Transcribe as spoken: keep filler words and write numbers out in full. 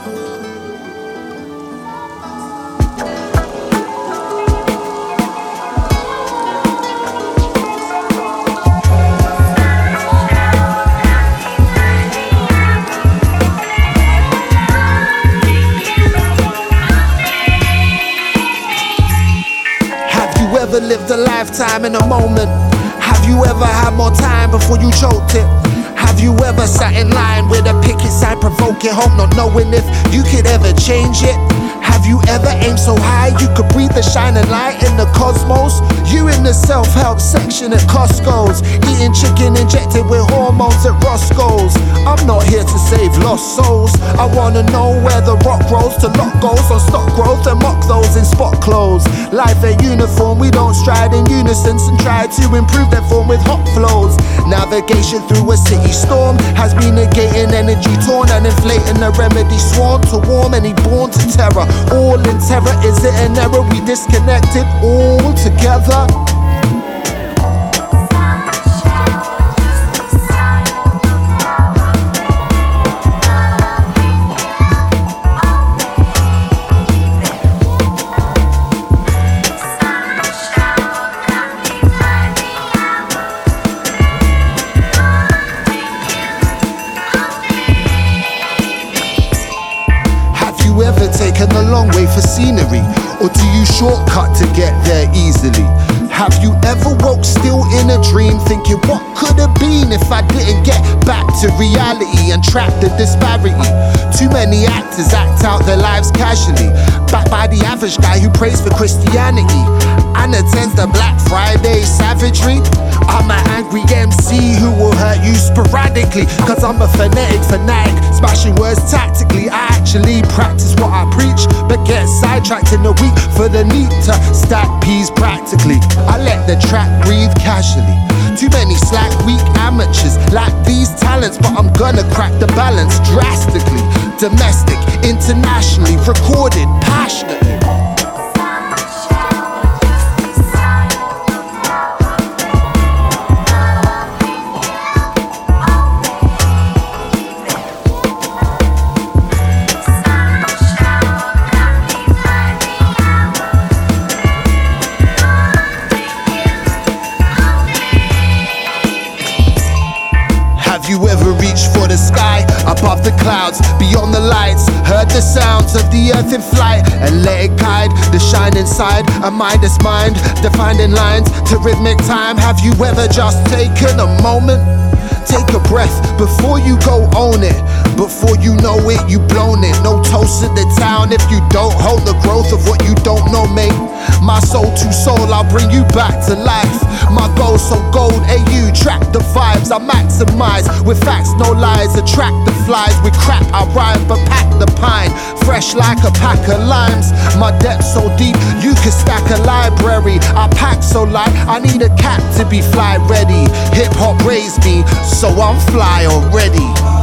Ever lived a lifetime in a moment? Have you ever had more time before you choked it? Have you ever sat in line with a picket sign provoking hope, not knowing if you could ever change it? Have you ever aimed so high you could breathe the shining light in the cosmos? You in the self-help section at Costco's, eating chicken injected with hormones at Roscoe's. I'm not here to save lost souls. I wanna know where the rock rolls to lock goals on stock growth and mock those in spot clothes. Life ain't uniform, we don't stride in unison and try to improve their form with hot flows. Navigation through a city storm has been negating energy torn and inflating a remedy sworn to warm any born to terror. All in terror, is it an error? We disconnected all together. You ever taken a long way for scenery? Or do you shortcut to get there easily? Have you ever woke still in a dream thinking what could have been if I didn't get back to reality and track the disparity? Too many actors act out their lives casually, backed by the average guy who prays for Christianity and attends the Black Friday savagery. I'm an angry M C who will hurt you sporadically, cause I'm a phonetic fanatic, smashing words tactically. I actually practice what I preach, but get sidetracked in the week for the need to stack peas practically. I let the track breathe casually. Too many slack, weak amateurs lack these talents, but I'm gonna crack the balance drastically. Domestic, internationally, recorded passionately. Have you ever reached for the sky, above the clouds, beyond the lights, heard the sounds of the earth in flight, and let it guide the shine inside a Midas mind, defined in lines to rhythmic time? Have you ever just taken a moment? Take a breath before you go own it. Before you know it, you blown it. No toast to the town if you don't hold the growth of what you don't know, mate. My soul to soul, I'll bring you back to life. My goal so gold, A U, track the vibes. I maximize with facts, no lies. Attract the flies, we crack our rhyme, but pack the pine. Fresh like a pack of limes. My depth so deep, you can stack a library. I pack so light, I need a cap to be fly ready. Hip hop raised me, so I'm fly already.